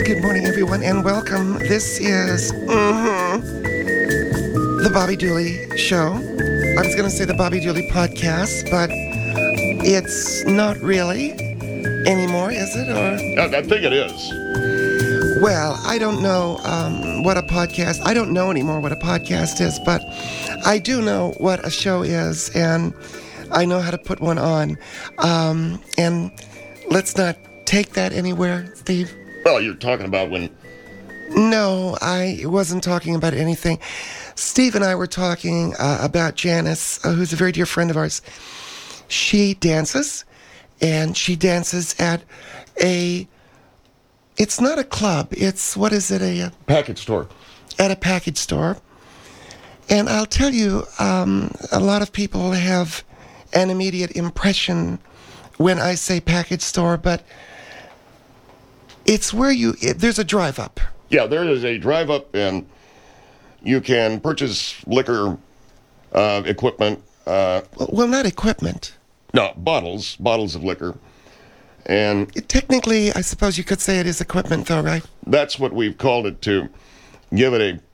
Good morning, everyone, and welcome. This is the Bobby Dooley Show. I was going to say the Bobby Dooley Podcast, but it's not really anymore, is it? Or I think it is. well, I don't know what a podcast. I don't know anymore what a podcast is, but I do know what a show is, and I know how to put one on. And let's not take that anywhere, Steve. Well, you're talking about when... No, I wasn't talking about anything. Steve and I were talking about Janice, who's a very dear friend of ours. She dances, and she dances at a... It's not a club. It's, what is it, a... Package store. At a package store. And I'll tell you, a lot of people have an immediate impression when I say package store, but it's where there's a drive-up. Yeah, there is a drive-up, and you can purchase liquor equipment. Well, not equipment. No, bottles of liquor. And Technically, I suppose you could say it is equipment, though, right? that's what we've called it to give it a,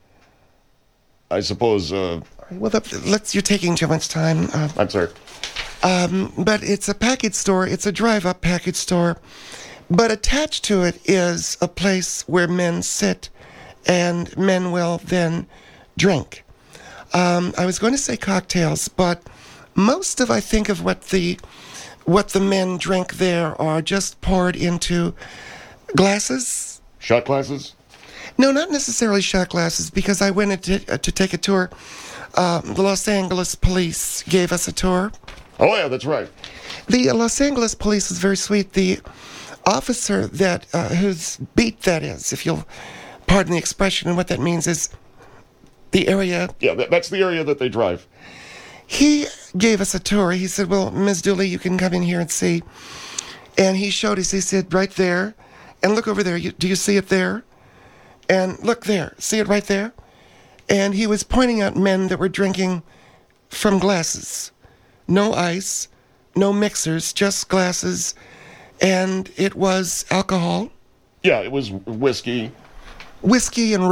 I suppose, Well, you're taking too much time. I'm sorry. But it's a package store. It's a drive-up package store. But attached to it is a place where men sit and men will then drink. I was going to say cocktails, but most of, I think, of what the men drink there are just poured into glasses. Shot glasses? No, not necessarily shot glasses, because I went to take a tour. The Los Angeles police gave us a tour. Oh, yeah, that's right. The Los Angeles police is very sweet. The officer whose beat that is, if you'll pardon the expression, and what that means is the area. Yeah, that's the area that they drive. He gave us a tour. He said, well, Ms. Dooley, you can come in here and see. And he showed us, he said, right there, and look over there. Do you see it there? And look there. See it right there? And he was pointing out men that were drinking from glasses. No ice, no mixers, just glasses. And it was alcohol. Yeah, it was whiskey. Whiskey and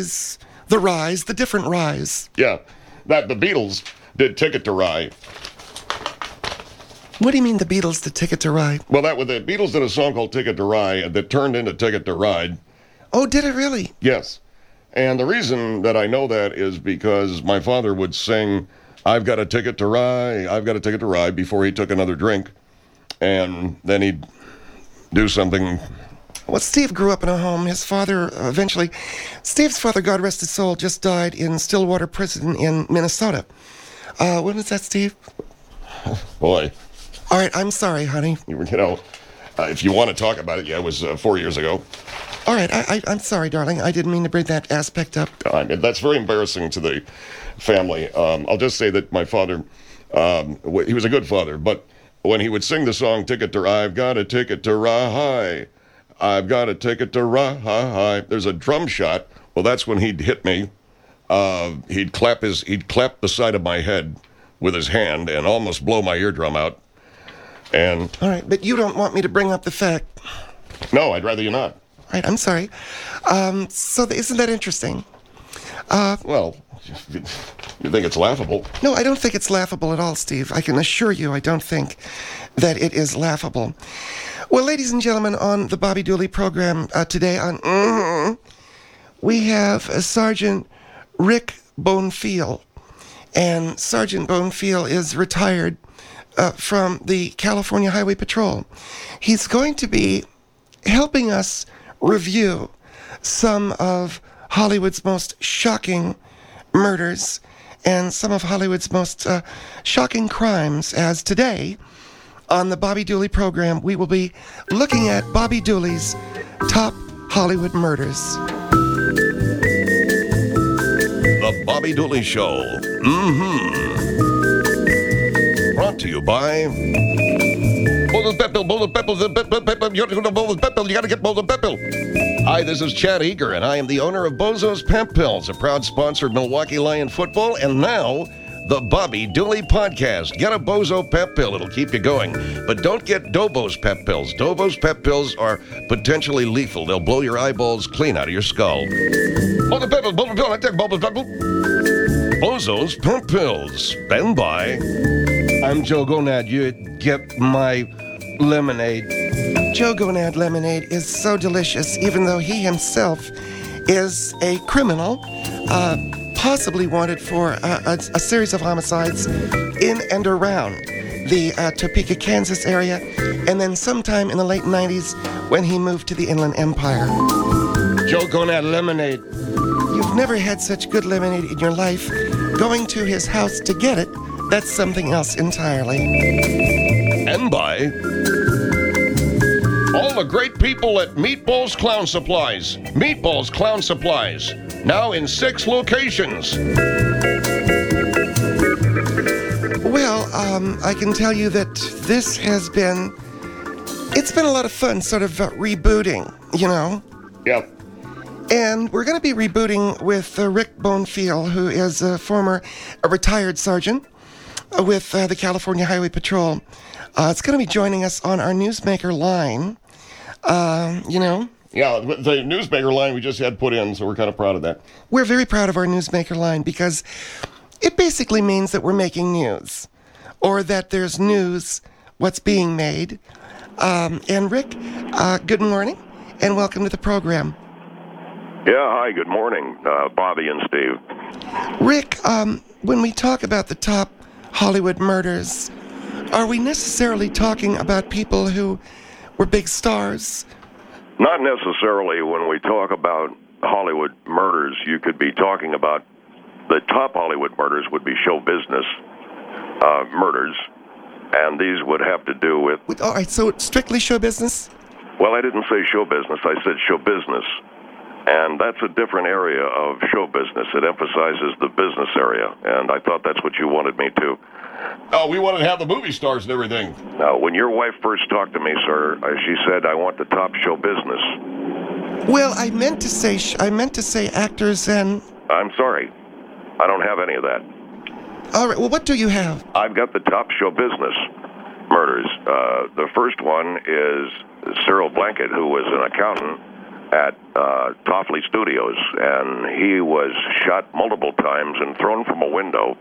the different ryes. Yeah, that the Beatles did Ticket to Ride. What do you mean the Beatles did Ticket to Ride? Well, the Beatles did a song called Ticket to Ride that turned into Ticket to Ride. Oh, did it really? Yes. And the reason that I know that is because my father would sing, I've got a ticket to ride, I've got a ticket to ride, before he took another drink. And then he'd do something. Well, Steve grew up in a home. His father Steve's father, God rest his soul, just died in Stillwater Prison in Minnesota. When was that, Steve? Boy. All right, I'm sorry, honey. If you want to talk about it, yeah, it was 4 years ago. All right, I'm sorry, darling. I didn't mean to bring that aspect up. That's very embarrassing to the family. I'll just say that my father, he was a good father, but when he would sing the song, Ticket to Ride, I've got a ticket to ride, I've got a ticket to ride, there's a drum shot. Well, that's when he'd hit me. He'd clap the side of my head with his hand and almost blow my eardrum out. And all right, but you don't want me to bring up the fact. No, I'd rather you not. All right, I'm sorry. Isn't that interesting? Well, you think it's laughable? No, I don't think it's laughable at all, Steve. I can assure you I don't think that it is laughable. Well, ladies and gentlemen, on the Bobby Dooley program today we have Sergeant Rick Bonfield. And Sergeant Bonfield is retired from the California Highway Patrol. He's going to be helping us review some of Hollywood's most shocking murders and some of Hollywood's most shocking crimes, as today on the Bobby Dooley program we will be looking at Bobby Dooley's top Hollywood murders. The Bobby Dooley Show. Brought to you by Bold Pepple. You gotta get Bold Pepple. Hi, this is Chad Eager, and I am the owner of Bozo's Pep Pills, a proud sponsor of Milwaukee Lion football, and now the Bobby Dooley Podcast. Get a Bozo Pep Pill. It'll keep you going. But don't get Dobos Pep Pills. Dobos Pep Pills are potentially lethal. They'll blow your eyeballs clean out of your skull. Bozo Pep Pill, I take Bozo Pep Pill. Bozo's Pep Pills. Stand by. I'm Joe Gonad. You get my lemonade. Joe Gonad lemonade is so delicious, even though he himself is a criminal, possibly wanted for a series of homicides in and around the Topeka, Kansas area, and then sometime in the late 90s when he moved to the Inland Empire. Joe Gonad lemonade. You've never had such good lemonade in your life. Going to his house to get it, that's something else entirely. And by all the great people at Meatballs Clown Supplies. Meatballs Clown Supplies, now in 6 locations. Well, I can tell you that this has been, it's been a lot of fun sort of rebooting, you know? Yep. And we're going to be rebooting with Rick Bonefeel, who is a retired sergeant with the California Highway Patrol. It's going to be joining us on our Newsmaker line. You know? Yeah, the Newsmaker line we just had put in, so we're kind of proud of that. We're very proud of our Newsmaker line because it basically means that we're making news, or that there's news, what's being made. And Rick, good morning, and welcome to the program. Yeah, hi, good morning, Bobby and Steve. Rick, when we talk about the top Hollywood murders, are we necessarily talking about people who were big stars? Not necessarily. When we talk about Hollywood murders, you could be talking about the top Hollywood murders would be show business murders, and these would have to do with... All right, so strictly show business? Well, I didn't say show business, I said show business. And that's a different area of show business. It emphasizes the business area, and I thought that's what you wanted me to. Oh, we wanted to have the movie stars and everything. Now, when your wife first talked to me, sir, she said, I want the top show business. Well, I meant to say actors and... I'm sorry. I don't have any of that. All right, well, what do you have? I've got the top show business murders. The first one is Cyril Blanket, who was an accountant at Toffley Studios, and he was shot multiple times and thrown from a window.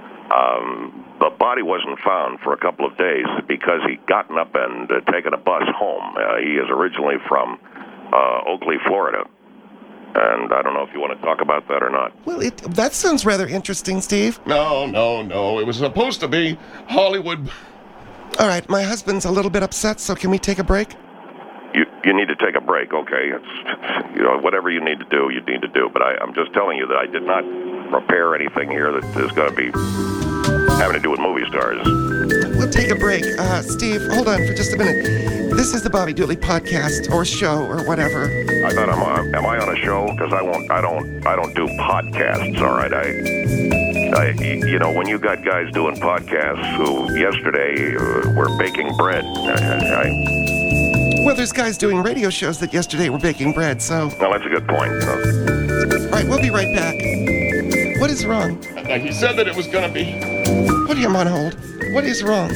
The body wasn't found for a couple of days because he'd gotten up and taken a bus home. He is originally from Oakley, Florida. And I don't know if you want to talk about that or not. Well, that sounds rather interesting, Steve. No. It was supposed to be Hollywood. All right, my husband's a little bit upset, so can we take a break? You need to take a break, okay? It's, you know, whatever you need to do, you need to do. But I'm just telling you that I did not prepare anything here that is going to be having to do with movie stars. We'll take a break. Steve, hold on for just a minute. This is the Bobby Dooley podcast or show or whatever. I thought am I on a show? Because I don't do podcasts. All right, I you know, when you got guys doing podcasts who yesterday were baking bread, Well, there's guys doing radio shows that yesterday were baking bread, so... Well, that's a good point. All right, we'll be right back. What is wrong? He said that it was going to be... Put him on hold. What is wrong?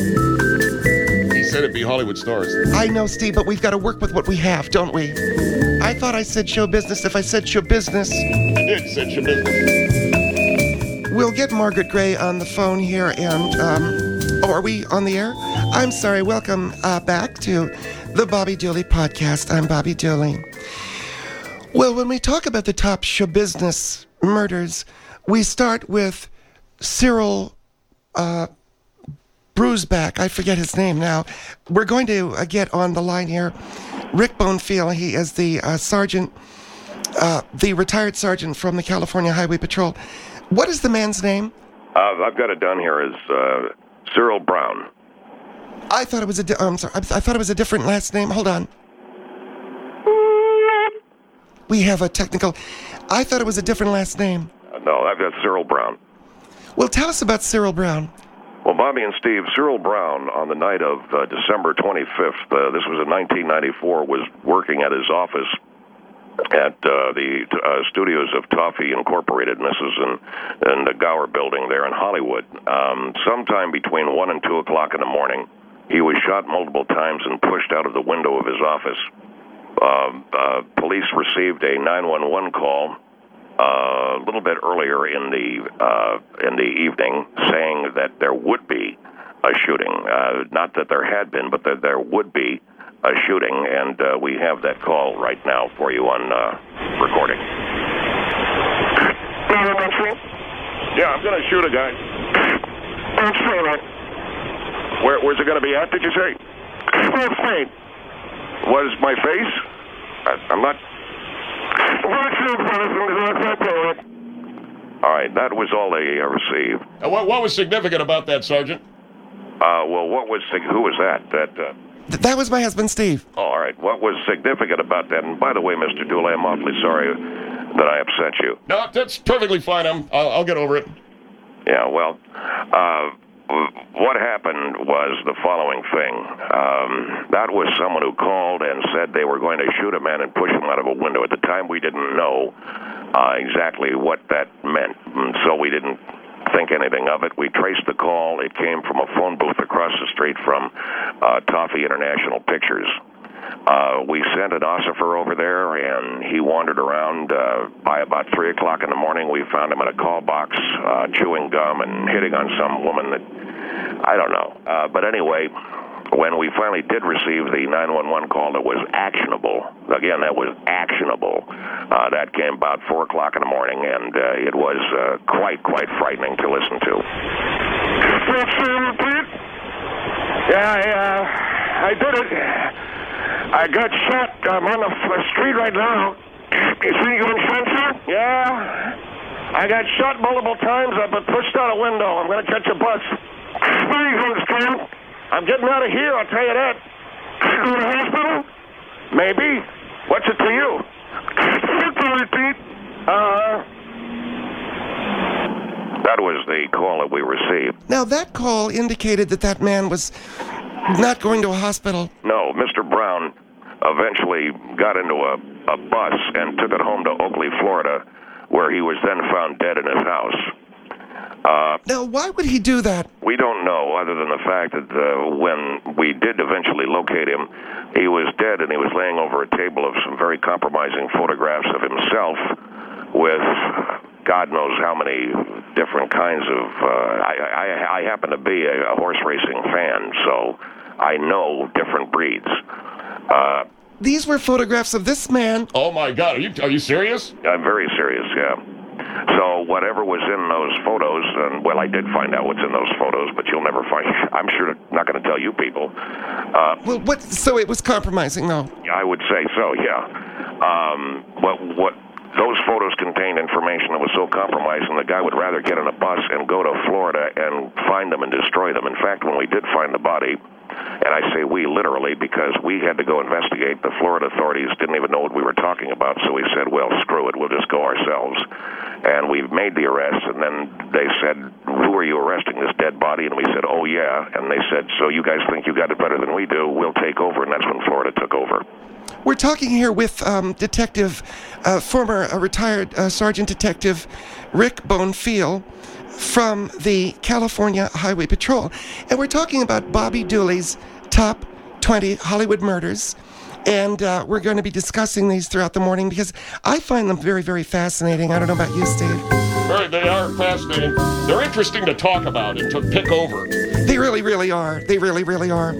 He said it'd be Hollywood stars. I know, Steve, but we've got to work with what we have, don't we? I thought I said show business if I said show business. You did say show business. We'll get Margaret Gray on the phone here, and, are we on the air? I'm sorry, welcome back to the Bobby Dooley podcast. I'm Bobby Dooley. Well, when we talk about the top show business murders, we start with Cyril Bruisback. I forget his name now. We're going to get on the line here Rick Bonefeel. He is the sergeant, the retired sergeant from the California Highway Patrol. What is the man's name? I've got it down here as Cyril Brown. I thought it was I'm sorry. I thought it was a different last name. Hold on. We have a technical... I thought it was a different last name. No, I've got Cyril Brown. Well, tell us about Cyril Brown. Well, Bobby and Steve, Cyril Brown, on the night of December 25th, this was in 1994, was working at his office at the studios of Toffee Incorporated, and this is in the Gower building there in Hollywood. Sometime between 1 and 2 o'clock in the morning, he was shot multiple times and pushed out of the window of his office. Police received a 911 call a little bit earlier in the evening, saying that there would be a shooting. Not that there had been, but that there would be a shooting, and we have that call right now for you on recording. Yeah, I'm going to shoot a guy. Where's it going to be at, did you say? What is my face? I'm not... All right, that was all they received. What was significant about that, Sergeant? Well, who was that? That was my husband, Steve. Oh, all right. What was significant about that? And by the way, Mr. Dooley, I'm awfully sorry that I upset you. No, that's perfectly fine. I'll get over it. Yeah, well, what happened was the following thing. That was someone who called and said they were going to shoot a man and push him out of a window. At the time, we didn't know exactly what that meant, and so we didn't think anything of it. We traced the call. It came from a phone booth across the street from Toffee International Pictures. We sent an ossifer over there, and he wandered around. By about 3 o'clock in the morning, we found him in a call box, chewing gum and hitting on some woman that, I don't know. But anyway, when we finally did receive the 911 call that was actionable, again, that was actionable, that came about 4 o'clock in the morning, and it was quite frightening to listen to. Yeah, I did it. I got shot. I'm on the street right now. You see you in front, sir? Yeah. I got shot multiple times. I've been pushed out a window. I'm going to catch a bus. Where are you going, Stan? I'm getting out of here, I'll tell you that. Go to the hospital? Maybe. What's it to you? Repeat. That was the call that we received. Now, that call indicated that man was not going to a hospital. No, Mr. Brown eventually got into a bus and took it home to Oakley, Florida, where he was then found dead in his house. Now, why would he do that? We don't know, other than the fact that when we did eventually locate him, he was dead and he was laying over a table of some very compromising photographs of himself with God knows how many different kinds of... I happen to be a horse racing fan, so I know different breeds. These were photographs of this man. Oh, my God. Are you serious? I'm very serious, yeah. So whatever was in those photos, and well, I did find out what's in those photos, but you'll never find. I'm sure not going to tell you people. Well, what? So it was compromising, though. I would say so, yeah. What those photos contained information that was so compromising, the guy would rather get on a bus and go to Florida and find them and destroy them. In fact, when we did find the body, and I say we literally because we had to go investigate, the Florida authorities didn't even know what we were talking about, so we said, well, screw it, we'll just go ourselves. And we made the arrest, and then they said, who are you arresting, this dead body? And we said, oh, yeah. And they said, so you guys think you got it better than we do, we'll take over, and that's when Florida took over. We're talking here with former retired Sergeant Detective Rick Bonefeel from the California Highway Patrol. And we're talking about Bobby Dooley's top 20 Hollywood murders. And we're going to be discussing these throughout the morning because I find them very, very fascinating. I don't know about you, Steve. They are fascinating. They're interesting to talk about and to pick over. They really, really are. They really, really are.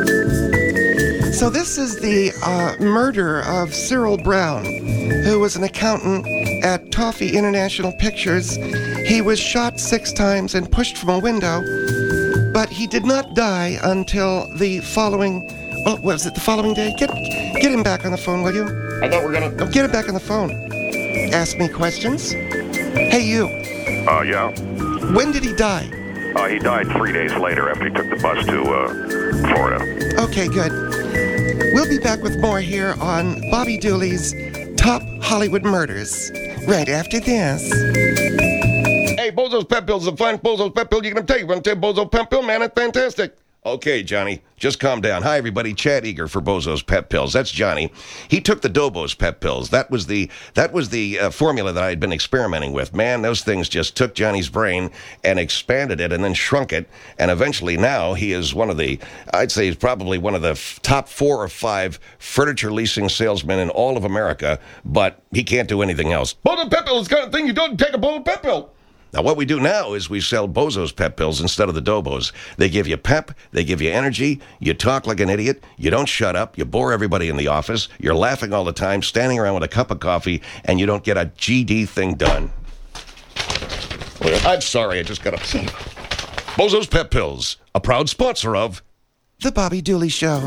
So this is the murder of Cyril Brown, who was an accountant at Toffee International Pictures. He was shot 6 times and pushed from a window, but he did not die until the following... Oh, was it the following day? Get him back on the phone, will you? I thought we were going to... Get him back on the phone. Ask me questions. Hey, you. Yeah? When did he die? He died 3 days later after he took the bus to Florida. Okay, good. We'll be back with more here on Bobby Dooley's Top Hollywood Murders right after this. Hey, Bozo's Pep Pills, the fine Bozo's Pep Pill. You're going to take one. Bozo Pep Pill, man, it's fantastic. Okay, Johnny, just calm down. Hi, everybody. Chad Eager for Bozo's Pep Pills. That's Johnny. He took the Dobos Pep Pills. That was the formula that I had been experimenting with. Man, those things just took Johnny's brain and expanded it and then shrunk it. And eventually now he is I'd say he's probably one of the top 4 or 5 furniture leasing salesmen in all of America, but he can't do anything else. Bozo Pep Pill is the kind of thing you don't take a Bozo Pep Pill. Now, what we do now is we sell Bozo's Pep Pills instead of the Dobos. They give you pep, they give you energy, you talk like an idiot, you don't shut up, you bore everybody in the office, you're laughing all the time, standing around with a cup of coffee, and you don't get a GD thing done. Well, I'm sorry, I just got upset. Bozo's Pep Pills, a proud sponsor of The Bobby Dooley Show.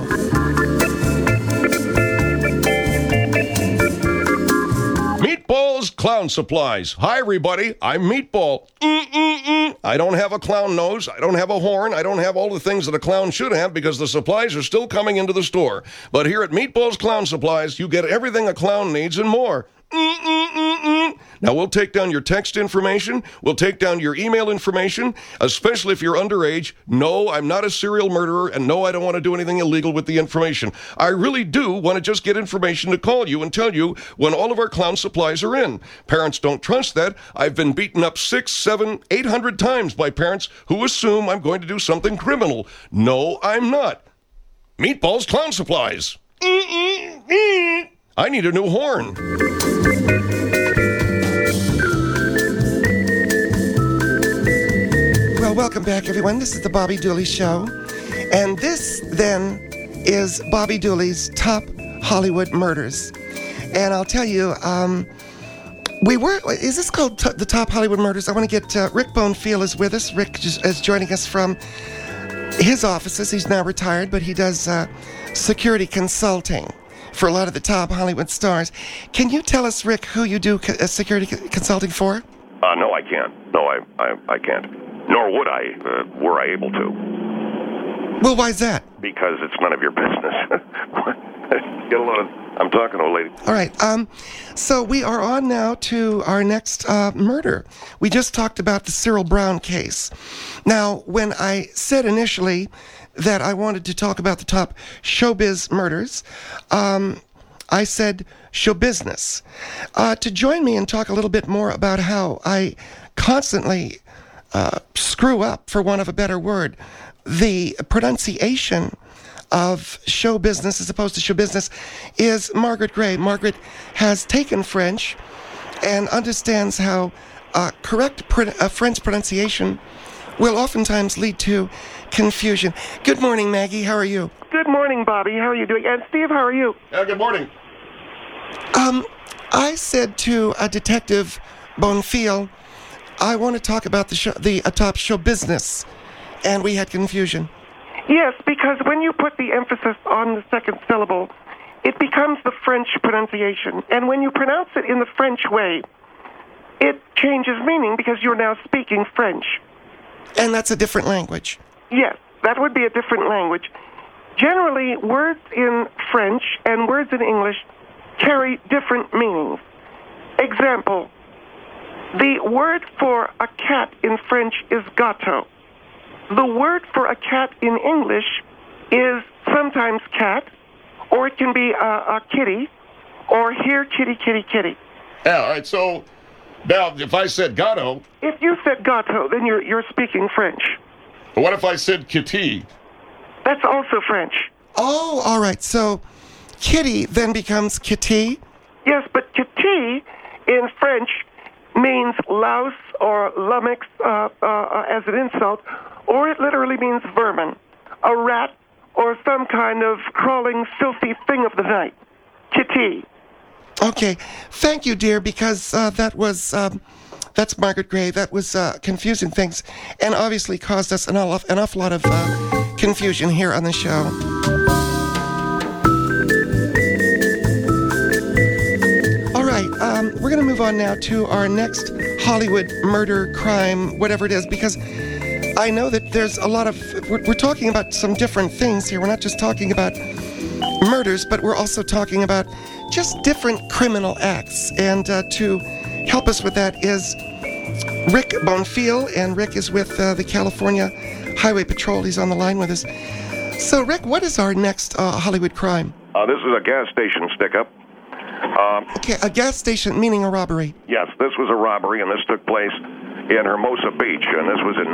Meatballs Clown Supplies. Hi, everybody. I'm Meatball. I don't have a clown nose. I don't have a horn. I don't have all the things that a clown should have because the supplies are still coming into the store. But here at Meatballs Clown Supplies, you get everything a clown needs and more. Now, we'll take down your text information. We'll take down your email information, especially if you're underage. No, I'm not a serial murderer, and no, I don't want to do anything illegal with the information. I really do want to just get information to call you and tell you when all of our clown supplies are in. Parents don't trust that. I've been beaten up 600, 700, 800 times by parents who assume I'm going to do something criminal. No, I'm not. Meatballs Clown Supplies. I need a new horn. Well, welcome back, everyone. This is the Bobby Dooley Show. And this, then, is Bobby Dooley's Top Hollywood Murders. And I'll tell you, is this called the Top Hollywood Murders? I want to get, Rick Bonefeel is with us. Rick is joining us from his offices. He's now retired, but he does security consulting for a lot of the top Hollywood stars. Can you tell us, Rick, who you do security consulting for? No, I can't. No, I can't. Nor would I, were I able to. Well, why's that? Because it's none of your business. Get a lot of... I'm talking to a lady. All right. So we are on now to our next murder. We just talked about the Cyril Brown case. Now, when I said initially that I wanted to talk about the top showbiz murders, I said show business. To join me and talk a little bit more about how I constantly screw up, for want of a better word, the pronunciation of show business as opposed to show business is Margaret Gray. Margaret has taken French and understands how correct French pronunciation will oftentimes lead to confusion. Good morning, Maggie. How are you? Good morning, Bobby. How are you doing? And Steve, how are you? Good morning. I said to Detective Bonefeel, I want to talk about the top show business, and we had confusion. Yes, because when you put the emphasis on the second syllable, it becomes the French pronunciation. And when you pronounce it in the French way, it changes meaning because you're now speaking French. And that's a different language. Yes, that would be a different language. Generally, words in French and words in English carry different meanings. Example, the word for a cat in French is gâteau. The word for a cat in English is sometimes cat, or it can be a kitty, or here kitty, kitty, kitty. Yeah, all right, so now if I said gâteau... If you said gâteau, then you're speaking French. What if I said kitty? That's also French. Oh, all right. So kitty then becomes kitty? Yes, but kitty in French means louse or lummox as an insult, or it literally means vermin, a rat, or some kind of crawling, filthy thing of the night. Kitty. Okay. Thank you, dear, because that's Margaret Gray. That was confusing things and obviously caused us an awful lot of confusion here on the show. All right. We're going to move on now to our next Hollywood murder, crime, whatever it is, because I know that there's a lot of... We're talking about some different things here. We're not just talking about murders, but we're also talking about just different criminal acts. And to help us with that is Rick Bonefeel, and Rick is with the California Highway Patrol. He's on the line with us. So, Rick, what is our next Hollywood crime? This is a gas station stick-up. Okay, a gas station, meaning a robbery. Yes, this was a robbery, and this took place in Hermosa Beach, and this was in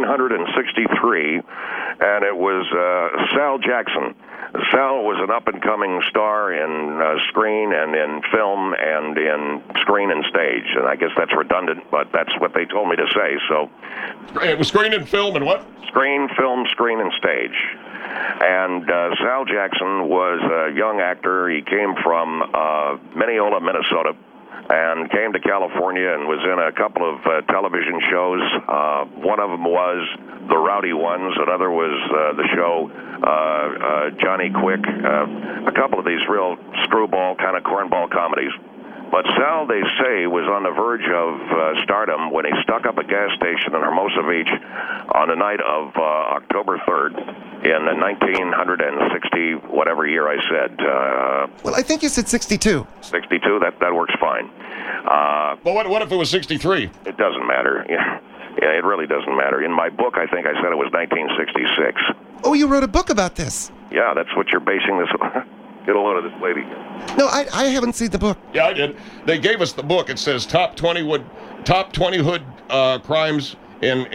1963, and it was Sal Jackson. Sal was an up-and-coming star in screen and in film and in screen and stage, and I guess that's redundant, but that's what they told me to say, so... It was screen and film and what? Screen, film, screen, and stage. And Sal Jackson was a young actor. He came from Mineola, Minnesota, and came to California and was in a couple of television shows. One of them was The Rowdy Ones. Another was the show Johnny Quick. A couple of these real screwball kind of cornball comedies. But Sal, they say, was on the verge of stardom when he stuck up a gas station in Hermosa Beach on the night of October 3rd in the 1960, whatever year I said. Well, I think you said 62. 62? That works fine. Well, what if it was 63? It doesn't matter. Yeah, it really doesn't matter. In my book, I think I said it was 1966. Oh, you wrote a book about this? Yeah, that's what you're basing this on. Get a load of this lady. No, I haven't seen the book. Yeah, I did. They gave us the book. It says top 20 hood crimes in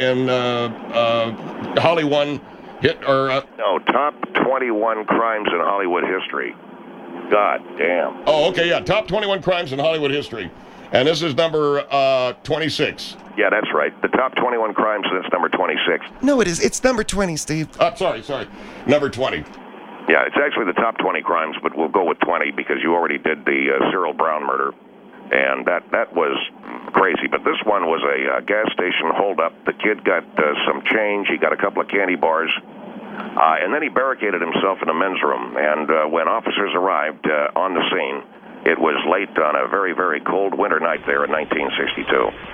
Hollywood hit or. No, top 21 crimes in Hollywood history. God damn. Oh, okay, yeah, top 21 crimes in Hollywood history, and this is number 26. Yeah, that's right. The top 21 crimes. That's number 26. No, it is. It's number 20, Steve. Sorry, number 20. Yeah, it's actually the top 20 crimes, but we'll go with 20 because you already did the Cyril Brown murder, and that was crazy. But this one was a gas station holdup. The kid got some change. He got a couple of candy bars, and then he barricaded himself in a men's room. And when officers arrived on the scene, it was late on a very, very cold winter night there in 1962.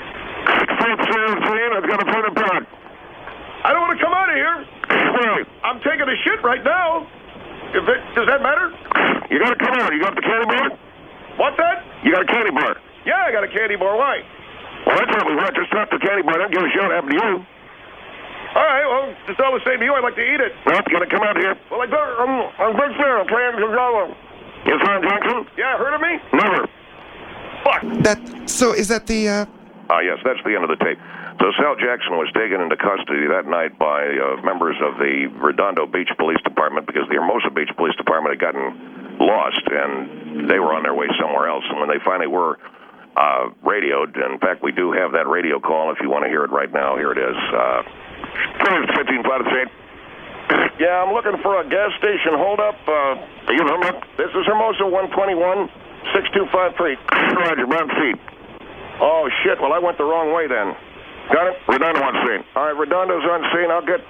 I've got to put it back. I don't want to come out of here. I'm taking a shit right now. Does that matter? You got to come out. You got the candy bar? What's that? You got a candy bar? Yeah, I got a candy bar. Why? Well, that's what we want. Just drop the candy bar. Don't give a shit what happened to you. All right, well, it's all the same to you. I'd like to eat it. Well, you got to come out here. Well, I'm Big Phil, playing Gonzalo. You Sal Jackson? Yeah, heard of me? Never. Fuck. So is that the, Yes, that's the end of the tape. So Sal Jackson was taken into custody that night by members of the Redondo Beach Police Department because the Hermosa Beach Police Department had gotten lost, and they were on their way somewhere else. And when they finally were radioed, in fact, we do have that radio call if you want to hear it right now. Here it is. 15 Platte State. Yeah, I'm looking for a gas station holdup. This is Hermosa 121 6253. Roger, Brown Feet. Oh, shit. Well, I went the wrong way then. Got it? Redondo on scene. All right, Redondo's on scene. I'll get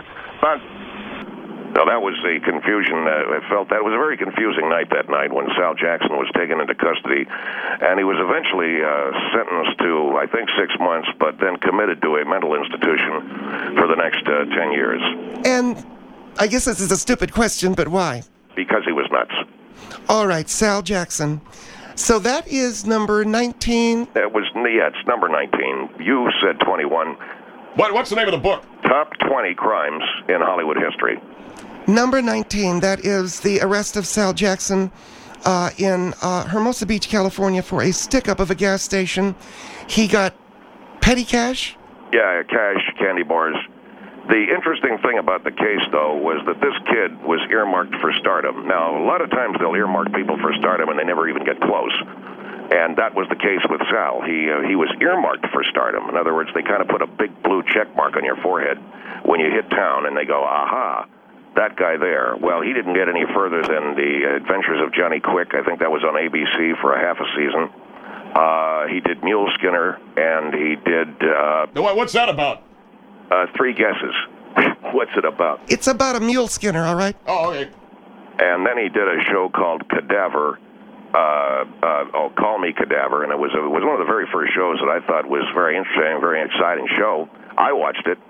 Now, that was the confusion. I felt that was a very confusing night that night when Sal Jackson was taken into custody. And he was eventually sentenced to, I think, 6 months, but then committed to a mental institution for the next 10 years. and I guess this is a stupid question, but why? Because he was nuts. All right, Sal Jackson. So that is number 19. It's number 19. You said 21. What's the name of the book? Top 20 crimes in Hollywood history. Number 19, that is the arrest of Sal Jackson in Hermosa Beach, California for a stick-up of a gas station. He got petty cash? Yeah, cash, candy bars. The interesting thing about the case, though, was that this kid was earmarked for stardom. Now, a lot of times they'll earmark people for stardom and they never even get close. And that was the case with Sal. He was earmarked for stardom. In other words, they kind of put a big blue check mark on your forehead when you hit town, and they go, aha, that guy there. Well, he didn't get any further than the Adventures of Johnny Quick. I think that was on ABC for a half a season. He did Mule Skinner, and he did... What's that about? 3 guesses. What's it about? It's about a mule skinner, all right? Oh, okay. And then he did a show called Cadaver. Call Me Cadaver, and it was one of the very first shows that I thought was very interesting, very exciting show. I watched it.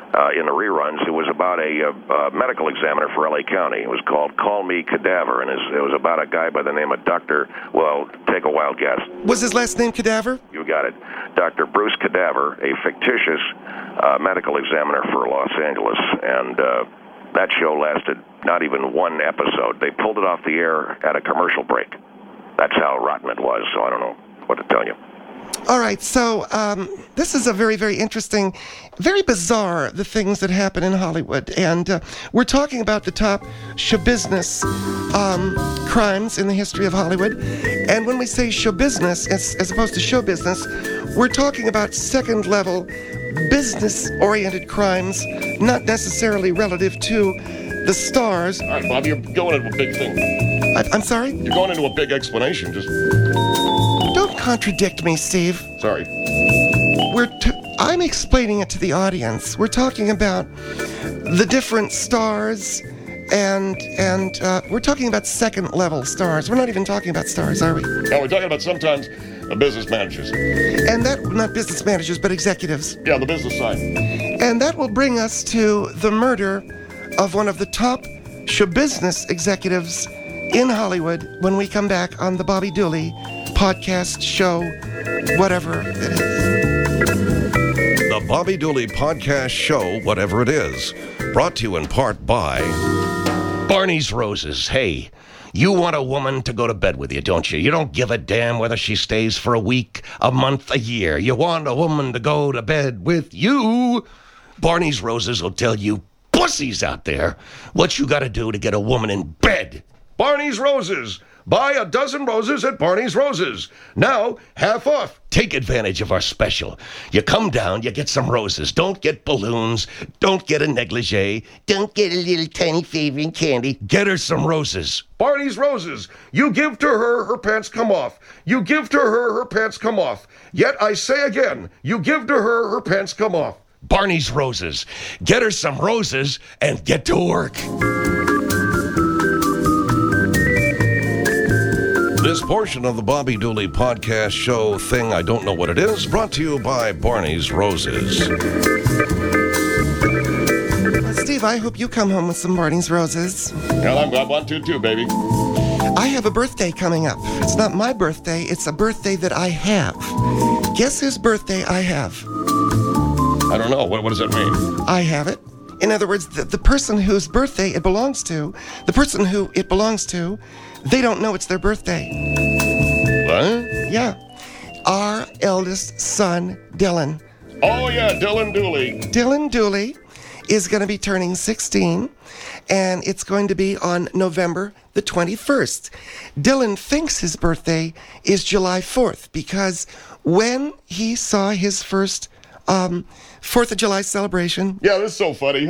in the reruns. It was about a medical examiner for L.A. County. It was called Call Me Cadaver, and it was about a guy by the name of Dr. Well, take a wild guess. Was his last name Cadaver? You got it. Dr. Bruce Cadaver, a fictitious medical examiner for Los Angeles, and that show lasted not even one episode. They pulled it off the air at a commercial break. That's how rotten it was, so I don't know what to tell you. All right, so this is a very, very interesting, very bizarre, the things that happen in Hollywood. And we're talking about the top showbusiness crimes in the history of Hollywood. And when we say showbusiness, as opposed to show business, we're talking about second-level, business-oriented crimes, not necessarily relative to the stars. All right, Bob, you're going into a big thing. I'm sorry? You're going into a big explanation. Just Don't contradict me, Steve. sorry. I'm explaining it to the audience. We're talking about the different stars, and we're talking about second-level stars. We're not even talking about stars, are we? Now we're talking about sometimes business managers. And that, not business managers, but executives. Yeah, the business side. And that will bring us to the murder of one of the top showbusiness executives in Hollywood when we come back on the Bobby Dooley podcast show, whatever it is. The Bobby Dooley Podcast Show, whatever it is, brought to you in part by Barney's Roses. Hey, you want a woman to go to bed with you, don't you? You don't give a damn whether she stays for a week, a month, a year. You want a woman to go to bed with you. Barney's Roses will tell you pussies out there what you got to do to get a woman in bed. Barney's Roses. Buy a dozen roses at Barney's Roses. Now, half off. Take advantage of our special. You come down, you get some roses. Don't get balloons. Don't get a negligee. Don't get a little tiny favor in candy. Get her some roses. Barney's Roses. You give to her, her pants come off. You give to her, her pants come off. Yet I say again, you give to her, her pants come off. Barney's Roses. Get her some roses and get to work. this portion of the Bobby Dooley Podcast Show thing, I don't know what it is, brought to you by Barney's Roses. Steve, I hope you come home with some Barney's Roses. Well, I want to too, baby. I have a birthday coming up. It's not my birthday, it's a birthday that I have. Guess whose birthday I have? I don't know. What does that mean? I have it. In other words, the person whose birthday it belongs to, they don't know it's their birthday. What? Yeah. Our eldest son, Dylan. Oh, yeah, Dylan Dooley. Dylan Dooley is going to be turning 16, and it's going to be on November the 21st. Dylan thinks his birthday is July 4th because when he saw his first 4th of July celebration... Yeah, that's so funny.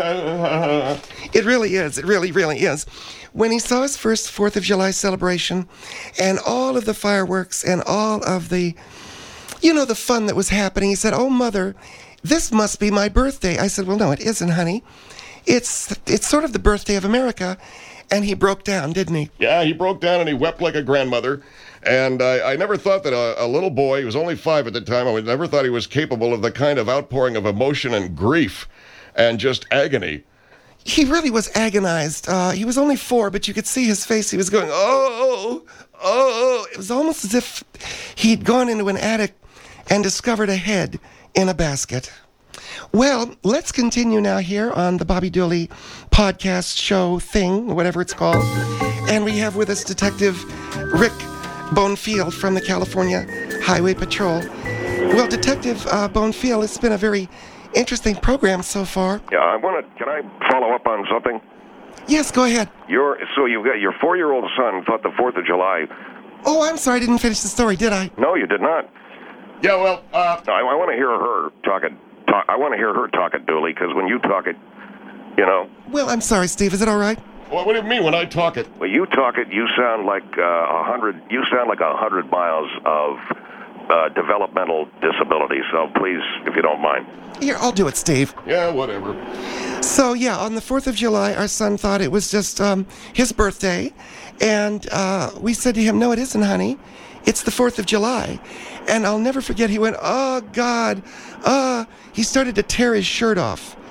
It really is. It really, really is. When he saw his first 4th of July celebration and all of the fireworks and all of the, the fun that was happening, he said, "Oh, Mother, this must be my birthday." I said, "Well, no, it isn't, honey. It's sort of the birthday of America." And he broke down, didn't he? Yeah, he broke down and he wept like a grandmother. And I never thought that a little boy, he was only 5 at the time, I never thought he was capable of the kind of outpouring of emotion and grief and just agony. He really was agonized. He was only 4, but you could see his face. He was going, oh. It was almost as if he'd gone into an attic and discovered a head in a basket. Well, let's continue now here on the Bobby Dooley Podcast Show thing, whatever it's called. And we have with us Detective Rick Bonefield from the California Highway Patrol. Well, Detective Bonefield, it's been a very interesting program so far. Yeah, can I follow up on something? Yes, go ahead. So you've got your 4-year-old son thought the 4th of July. Oh, I'm sorry, I didn't finish the story, did I? No, you did not. Yeah, well, I want to hear her talking. I want to hear her talk at Dooley, because when you talk it, Well, I'm sorry, Steve. Is it all right? what do you mean when I talk it? When you talk it, you sound like 100. You sound like 100 miles of developmental disability. So please, if you don't mind. Here, I'll do it, Steve. Yeah, whatever. So, yeah, on the 4th of July, our son thought it was just his birthday. And we said to him, "No, it isn't, honey. It's the 4th of July." And I'll never forget, he went, "Oh, God." He started to tear his shirt off.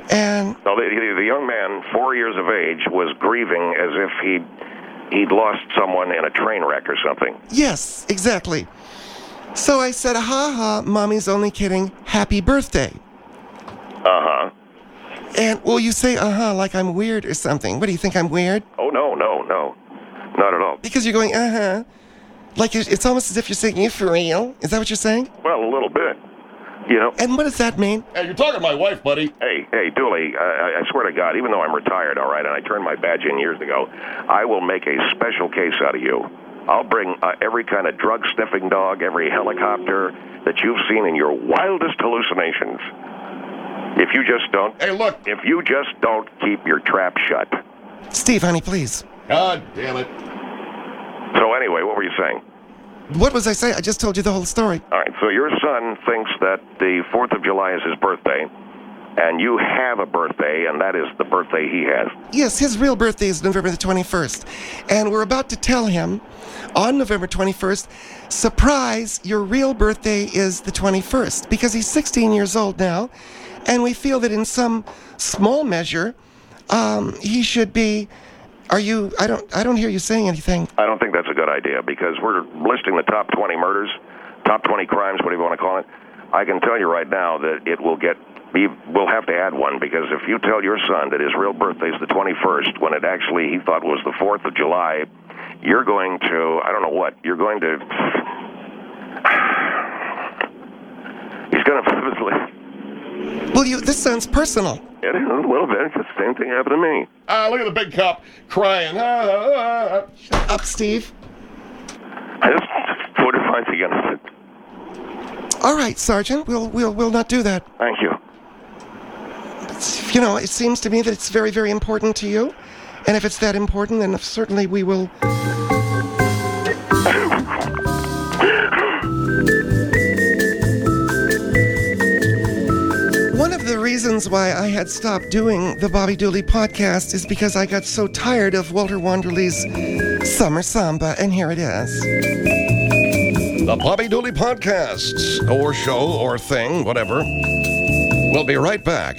And No, the young man, 4 years of age, was grieving as if he'd lost someone in a train wreck or something. yes, exactly. So I said, ha, Mommy's only kidding. Happy birthday. Uh-huh. And, well, you say, like I'm weird or something. What, do you think I'm weird? Oh, no. Not at all. Because you're going, Like, it's almost as if you're saying, you for real? Is that what you're saying? Well, a little bit. You know? And what does that mean? Hey, you're talking to my wife, buddy. Hey, Dooley, I swear to God, even though I'm retired, all right, and I turned my badge in years ago, I will make a special case out of you. I'll bring every kind of drug-sniffing dog, every helicopter that you've seen in your wildest hallucinations. If you just don't... Hey, look. If you just don't keep your trap shut. Steve, honey, please. God damn it. So anyway, what were you saying? What was I saying? I just told you the whole story. All right, so your son thinks that the 4th of July is his birthday, and you have a birthday, and that is the birthday he has. Yes, his real birthday is November the 21st. And we're about to tell him on November 21st, surprise, your real birthday is the 21st, because he's 16 years old now, and we feel that in some small measure, he should be... I don't hear you saying anything. I don't think that's a good idea, because we're listing the top 20 murders, top 20 crimes, whatever you want to call it. I can tell you right now that we'll have to add one, because if you tell your son that his real birthday is the 21st, when it actually he thought was the 4th of July, you're going to, I don't know what, you're going to... He's going to... Well, this sounds personal. It is a little bit. It's the same thing happened to me. Look at the big cop crying. Shut up, Steve. I just put it once again. All right, Sergeant, we'll not do that. Thank you. You know, it seems to me that it's very, very important to you. And if it's that important, then certainly we will... One of the reasons why I had stopped doing the Bobby Dooley podcast is because I got so tired of Walter Wanderley's Summer Samba, and here it is. The Bobby Dooley Podcasts, or show, or thing, whatever. We'll be right back.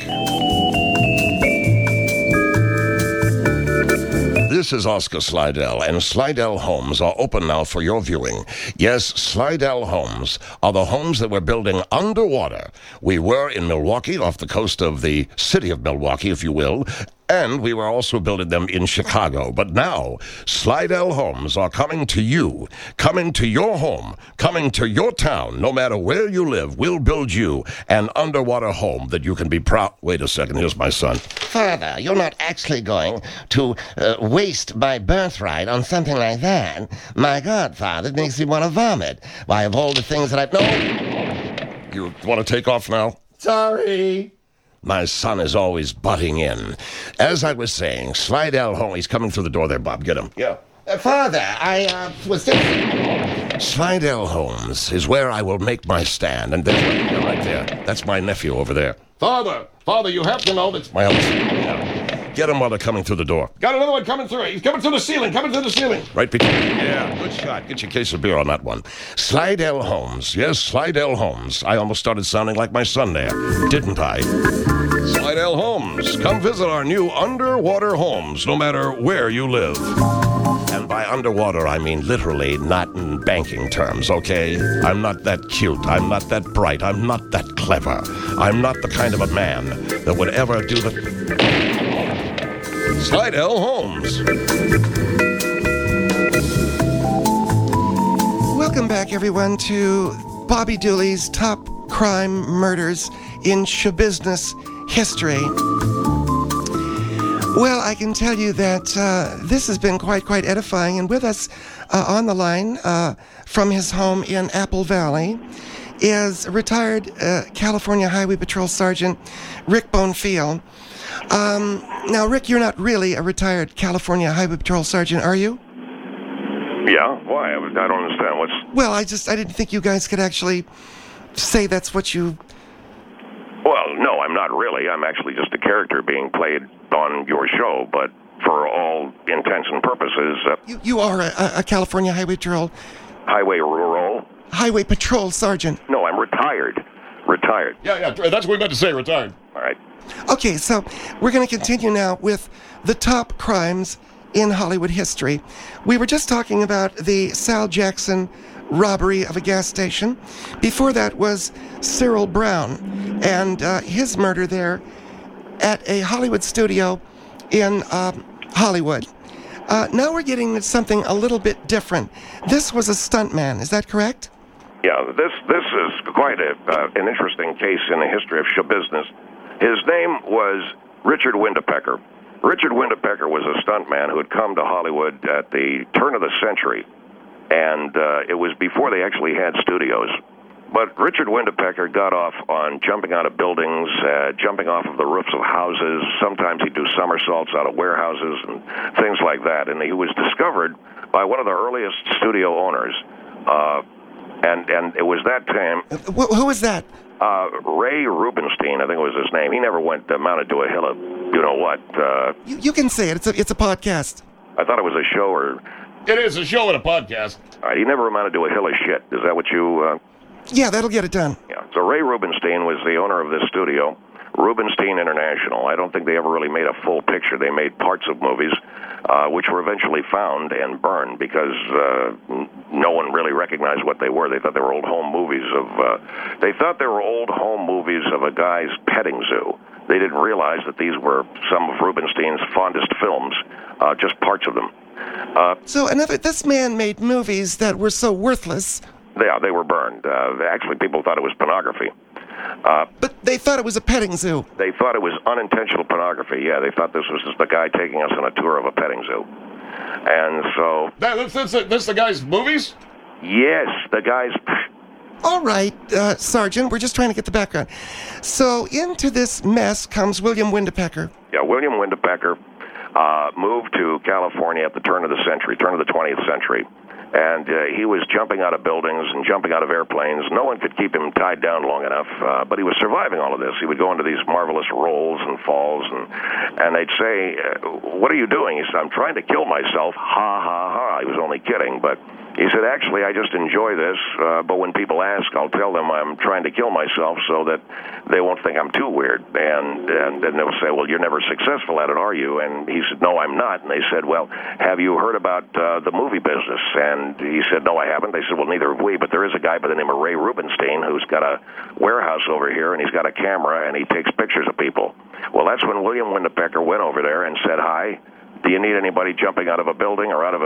This is Oscar Slidell, and Slidell Homes are open now for your viewing. Yes, Slidell Homes are the homes that we're building underwater. We were in Milwaukee, off the coast of the city of Milwaukee, if you will, and we were also building them in Chicago. But now, Slidell Homes are coming to you, coming to your home, coming to your town. No matter where you live, we'll build you an underwater home that you can be proud... Wait a second, here's my son. Father, you're not actually going to waste my birthright on something like that. My God, Father, it makes me want to vomit. Why, of all the things that I've... No! You want to take off now? Sorry. My son is always butting in. As I was saying, Slidell Home... He's coming through the door there, Bob. Get him. Yeah. Father, I was thinking... Slidell Homes is where I will make my stand. And there's one right there. That's my nephew over there. Father, you have to know that... My other son. Yeah. Get him while they're coming through the door. Got another one coming through. He's coming through the ceiling. Right between. Yeah, good shot. Get your case of beer on that one. Slidell Homes. Yes, Slidell Homes. I almost started sounding like my son there, didn't I? Slidell Homes. Come visit our new underwater homes, no matter where you live. And by underwater, I mean literally, not in banking terms, okay? I'm not that cute. I'm not that bright. I'm not that clever. I'm not the kind of a man that would ever do the... Slidell Homes. Welcome back, everyone, to Bobby Dooley's Top Crime Murders in Showbusiness History. Well, I can tell you that this has been quite edifying, and with us on the line from his home in Apple Valley is retired California Highway Patrol Sergeant Rick Bonfield. Now, Rick, you're not really a retired California Highway Patrol Sergeant, are you? Yeah? Why? I don't understand what's... Well, I didn't think you guys could actually say that's what you... Well, no, I'm not really. I'm actually just a character being played on your show, but for all intents and purposes... You are a California Highway Patrol... Highway Rural? Highway Patrol Sergeant. No, I'm retired. Retired. Yeah, that's what we meant to say, retired. All right. Okay, so we're going to continue now with the top crimes in Hollywood history. We were just talking about the Sal Jackson robbery of a gas station. Before that was Cyril Brown and his murder there at a Hollywood studio in Hollywood. Now we're getting something a little bit different. This was a stuntman, is that correct? Yeah, this is quite an interesting case in the history of show business. His name was Richard Windepecker. Richard Windepecker was a stuntman who had come to Hollywood at the turn of the century, and it was before they actually had studios. But Richard Windepecker got off on jumping out of buildings, jumping off of the roofs of houses. Sometimes he'd do somersaults out of warehouses and things like that. And he was discovered by one of the earliest studio owners. And it was that time. Who was that? Ray Rubenstein, I think was his name. He never mounted to a hill of you-know-what. You can say it. It's a podcast. I thought it was a show or... It is a show and a podcast. He never amounted to a hill of shit. Is that what you... Yeah, that'll get it done. Yeah. So Ray Rubenstein was the owner of this studio, Rubenstein International. I don't think they ever really made a full picture. They made parts of movies, which were eventually found and burned because no one really recognized what they were. They thought they were old home movies of. They thought they were old home movies of a guy's petting zoo. They didn't realize that these were some of Rubenstein's fondest films, just parts of them. So this man made movies that were so worthless. Yeah, they were burned. Actually, people thought it was pornography. But they thought it was a petting zoo. They thought it was unintentional pornography. Yeah, they thought this was just the guy taking us on a tour of a petting zoo. And so... That's the guy's movies? Yes, the guy's... All right, Sergeant, we're just trying to get the background. So into this mess comes William Windepecker. Yeah, William Windepecker moved to California at the turn of the 20th century. And he was jumping out of buildings and jumping out of airplanes. No one could keep him tied down long enough, but he was surviving all of this. He would go into these marvelous rolls and falls, and they'd say, what are you doing? He said, I'm trying to kill myself. Ha, ha, ha. He was only kidding, but he said, actually, I just enjoy this, but when people ask, I'll tell them I'm trying to kill myself so that they won't think I'm too weird. And then they'll say, well, you're never successful at it, are you? And he said, no, I'm not. And they said, well, have you heard about the movie business? And he said, no, I haven't. They said, well, neither have we, but there is a guy by the name of Ray Rubenstein who's got a warehouse over here, and he's got a camera, and he takes pictures of people. Well, that's when William Windepecker went over there and said, hi. Do you need anybody jumping out of a building or out of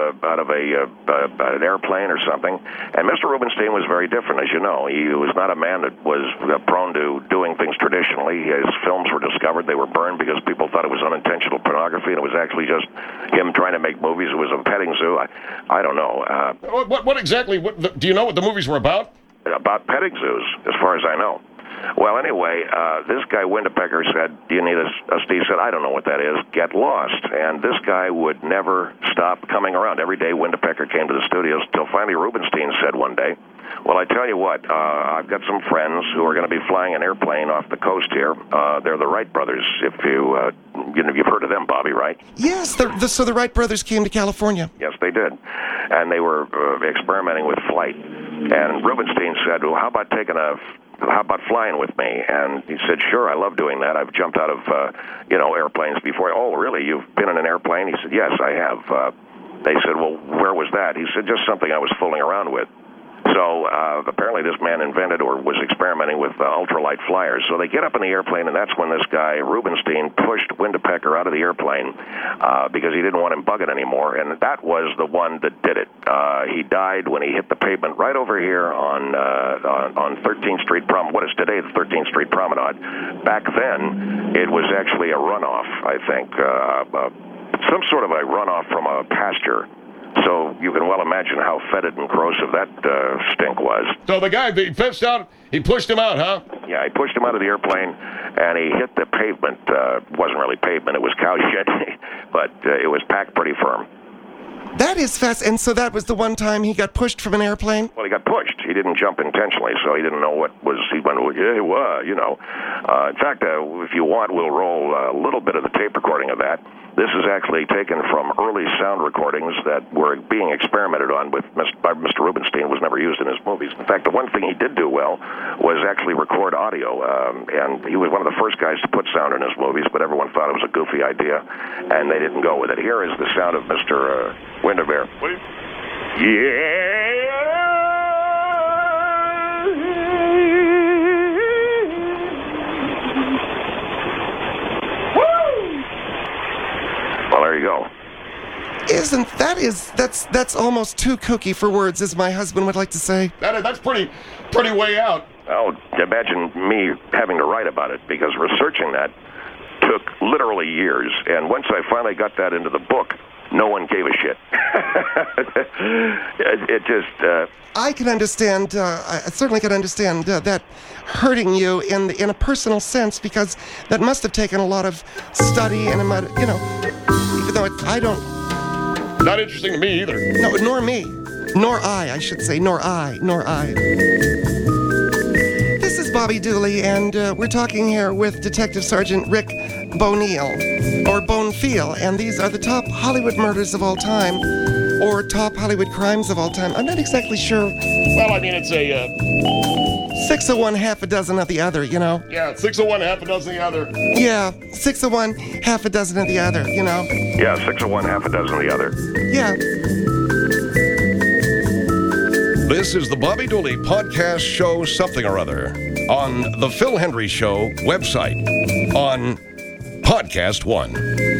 an airplane or something? And Mr. Rubenstein was very different, as you know. He was not a man that was prone to doing things traditionally. His films were discovered. They were burned because people thought it was unintentional pornography, and it was actually just him trying to make movies. It was a petting zoo. I don't know. What exactly? Do you know what the movies were about? About petting zoos, as far as I know. Well, anyway, this guy Windepecker said, do you need a Steve said, I don't know what that is. Get lost. And this guy would never stop coming around. Every day Windepecker came to the studios until finally Rubenstein said one day, well, I tell you what, I've got some friends who are going to be flying an airplane off the coast here. They're the Wright brothers. If you've heard of them, Bobby, right? Yes, so the Wright brothers came to California. Yes, they did. And they were experimenting with flight. And Rubenstein said, well, how about flying with me? And he said, sure, I love doing that. I've jumped out of, airplanes before. Oh, really? You've been in an airplane? He said, yes, I have. They said, well, where was that? He said, just something I was fooling around with. So apparently this man invented or was experimenting with ultralight flyers. So they get up in the airplane, and that's when this guy, Rubenstein, pushed Windepecker out of the airplane because he didn't want him bugging anymore. And that was the one that did it. He died when he hit the pavement right over here on 13th Street Promenade, what is today the 13th Street Promenade. Back then, it was actually a runoff, I think, some sort of a runoff from a pasture. So you can well imagine how fetid and corrosive that stink was. So the guy, he pissed out, he pushed him out, huh? Yeah, he pushed him out of the airplane, and he hit the pavement. It wasn't really pavement, it was cow shit, but it was packed pretty firm. That is fast. And so that was the one time he got pushed from an airplane? Well, he got pushed. He didn't jump intentionally, so he didn't know what was. He went, yeah, well, you know. In fact, if you want, we'll roll a little bit of the tape recording of that. This is actually taken from early sound recordings that were being experimented on by Mr. Rubinstein. Was never used in his movies. In fact, the one thing he did do well was actually record audio, and he was one of the first guys to put sound in his movies, but everyone thought it was a goofy idea, and they didn't go with it. Here is the sound of Mr. Windermere. Well, there you go. That's almost too kooky for words, as my husband would like to say. That's pretty way out. Well, imagine me having to write about it, because researching that took literally years, and once I finally got that into the book, no one gave a shit. it just... I can understand, I certainly can understand that hurting you in a personal sense, because that must have taken a lot of study and, you know, even though I don't... Not interesting to me either. No, nor me. Nor I should say. Nor I. This is Bobby Dooley, and we're talking here with Detective Sergeant Rick Boneal, or Bonefeel, and these are the top Hollywood murders of all time, or top Hollywood crimes of all time. I'm not exactly sure. Well, I mean, it's a... 6 of one, half a dozen of the other, you know? Yeah, 6 of one, half a dozen of the other. Yeah, 6 of one, half a dozen of the other, you know? Yeah, 6 of one, half a dozen of the other. Yeah. This is the Bobby Dooley podcast show something or other on the Phil Hendrie Show website on Podcast One.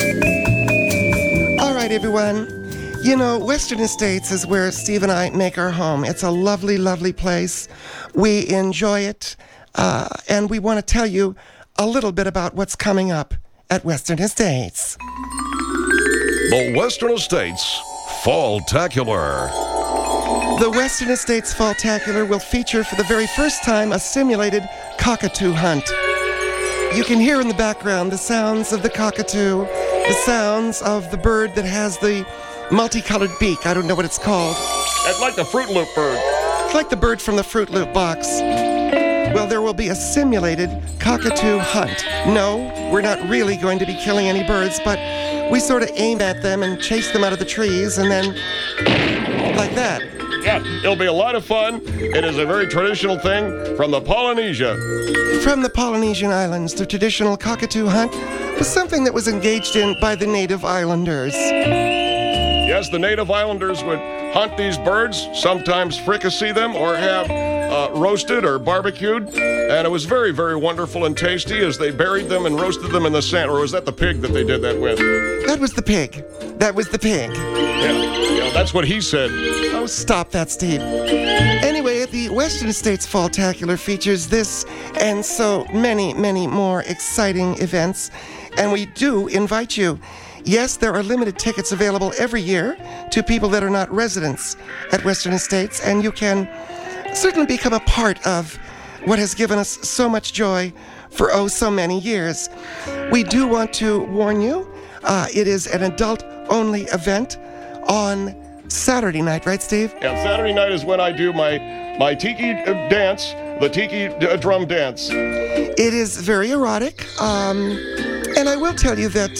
All right, everyone. You know, Western Estates is where Steve and I make our home. It's a lovely, lovely place. We enjoy it, and we want to tell you a little bit about what's coming up at Western Estates. The Western Estates Fall-tacular. The Western Estates Fall-tacular will feature for the very first time a simulated cockatoo hunt. You can hear in the background the sounds of the cockatoo, the sounds of the bird that has the multicolored beak. I don't know what it's called. That's like the Fruit Loop bird. It's like the bird from the Fruit Loop box. Well, there will be a simulated cockatoo hunt. No, we're not really going to be killing any birds, but we sort of aim at them and chase them out of the trees, and then like that. Yeah, it'll be a lot of fun. It is a very traditional thing from the Polynesia. From the Polynesian Islands, the traditional cockatoo hunt was something that was engaged in by the native islanders. Yes, the native islanders would hunt these birds, sometimes fricassee them or have roasted or barbecued. And it was very, very wonderful and tasty as they buried them and roasted them in the sand. Or was that the pig that they did that with? That was the pig. That was the pig. Yeah, that's what he said. Oh, stop that, Steve. Anyway, the Western Estates Fall-tacular features this and so many, many more exciting events. And we do invite you. Yes, there are limited tickets available every year to people that are not residents at Western Estates, and you can certainly become a part of what has given us so much joy for oh so many years. We do want to warn you, it is an adult-only event on Saturday night, right, Steve? Yeah, Saturday night is when I do my tiki dance, the tiki drum dance. It is very erotic, and I will tell you that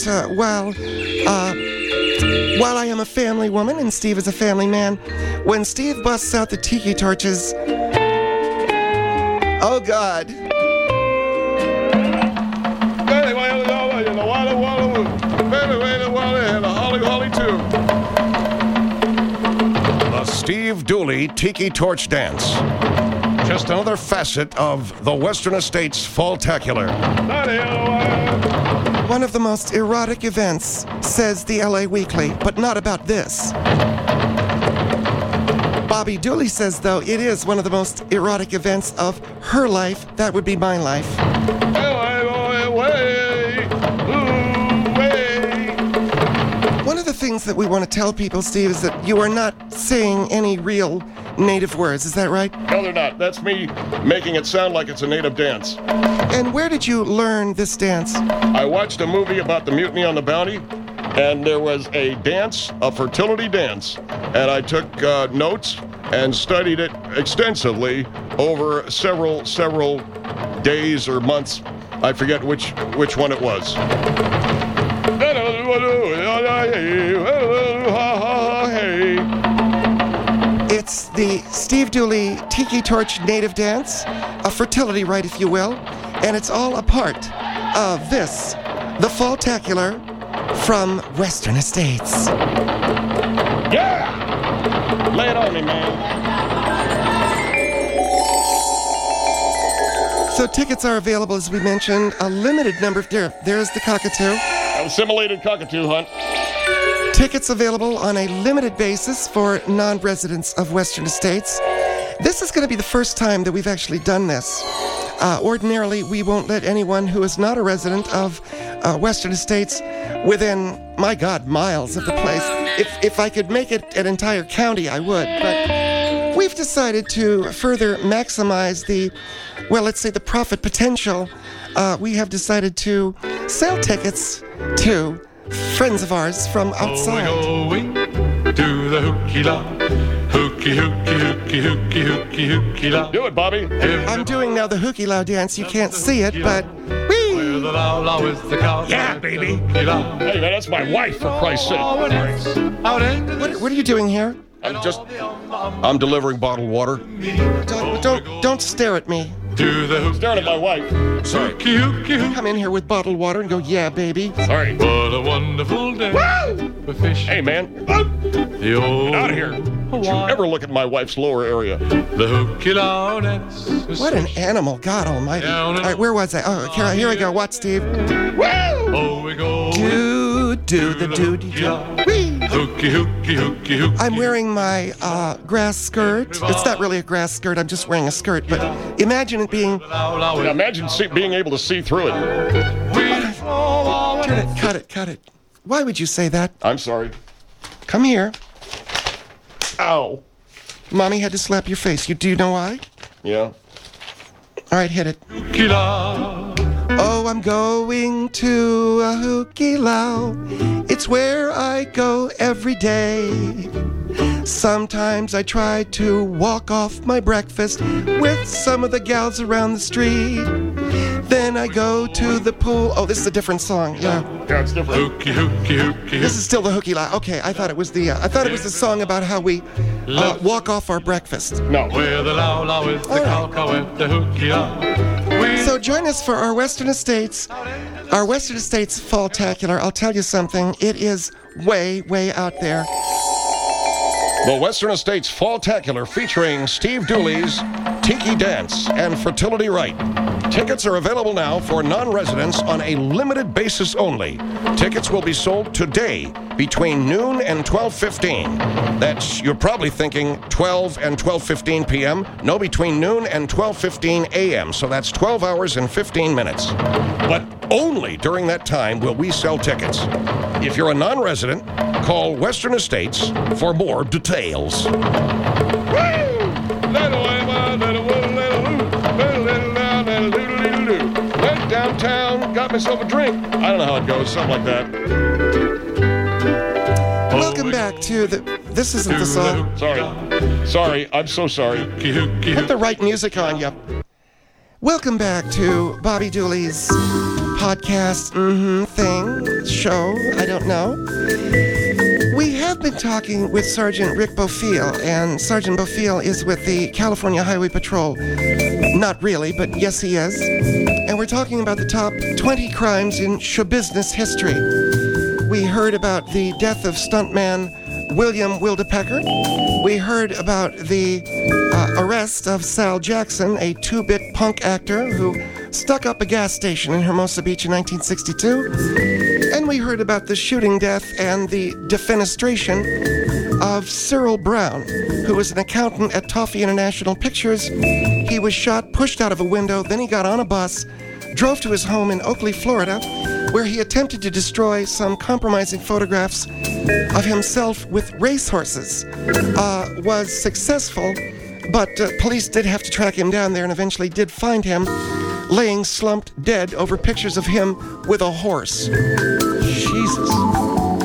while I am a family woman and Steve is a family man, when Steve busts out the tiki torches, oh God. The Steve Dooley Tiki Torch Dance. Just another facet of the Western Estates Fall-tacular. One of the most erotic events, says the LA Weekly, but not about this. Bobby Dooley says, though, it is one of the most erotic events of her life. That would be my life. One of the things that we want to tell people, Steve, is that you are not saying any real native words. Is that right? No, they're not. That's me making it sound like it's a native dance. And where did you learn this dance? I watched a movie about the mutiny on the Bounty, and there was a dance, a fertility dance, and I took notes and studied it extensively over several days or months. I forget which one it was. It's the Steve Dooley Tiki Torch native dance, a fertility rite, if you will, and it's all a part of this, the Falltacular from Western Estates. Yeah! Lay it on me, man. So tickets are available, as we mentioned, a limited number. There's the cockatoo. Assimilated cockatoo hunt. Tickets available on a limited basis for non-residents of Western Estates. This is going to be the first time that we've actually done this. Ordinarily, we won't let anyone who is not a resident of Western Estates within, my God, miles of the place. If I could make it an entire county, I would. But we've decided to further maximize the, well, let's say the profit potential. We have decided to sell tickets to friends of ours from outside. Oh, we're going to the hooky la, hooky, hooky, hooky, hooky, hooky, hooky la. Do it, Bobby. I'm doing now the hooky lao dance. You can't see it, but whee! Yeah, baby. Hey, man, that's my wife, for Christ's sake. What are you doing here? I'm delivering bottled water. Don't stare at me. Staring at my wife. Sorry. Come in here with bottled water and go, yeah, baby. Sorry. What a wonderful day. Woo! Hey, man. Get out of here. Don't you ever look at my wife's lower area. The hooky la dance. What an animal, God almighty. All right, where was I? Oh, here we go. Watch, Steve. Oh, we go. Do the wee. Hooky, hooky, hooky, hooky. I'm wearing my grass skirt. It's not really a grass skirt. I'm just wearing a skirt. But imagine it being... Now, imagine being able to see through it. Turn it. Cut it. Why would you say that? I'm sorry. Come here. Ow. Mommy had to slap your face. Do you know why? Yeah. All right, hit it. Hooky la. Oh, I'm going to a hooky lao. It's where I go every day. Sometimes I try to walk off my breakfast with some of the gals around the street. Then I go to the pool. Oh, this is a different song. Yeah, it's different. Hooky, hooky, hooky. this is still the hooky lao. Okay, I thought it was the song about how we walk off our breakfast. No. Where the lao lao is the cow cow with the hooky la. So join us for our Western Estates Falltacular. I'll tell you something. It is way, way out there. The Western Estates Falltacular featuring Steve Dooley's Tiki Dance and Fertility Rite. Tickets are available now for non-residents on a limited basis only. Tickets will be sold today between noon and 12:15. That's, you're probably thinking 12 and 12:15 p.m. No, between noon and 12:15 a.m. So that's 12 hours and 15 minutes. But only during that time will we sell tickets. If you're a non-resident, call Western Estates for more details. Went downtown, got myself a drink. I don't know how it goes, something like that. Welcome back to the... This isn't the song. Sorry, I'm so sorry. Put the right music on, you. Welcome back to Bobby Dooley's podcast show. I don't know. We have been talking with Sergeant Rick Bofill, and Sergeant Bofill is with the California Highway Patrol. Not really, but yes, he is. And we're talking about the top 20 crimes in show business history. We heard about the death of stuntman William Wildepecker. We heard about the arrest of Sal Jackson, a two-bit punk actor who stuck up a gas station in Hermosa Beach in 1962. And we heard about the shooting death and the defenestration of Cyril Brown, who was an accountant at Toffee International Pictures. He was shot, pushed out of a window, then he got on a bus, drove to his home in Oakley, Florida, where he attempted to destroy some compromising photographs of himself with racehorses. Was successful, but police did have to track him down there and eventually did find him laying slumped dead over pictures of him with a horse. Jesus.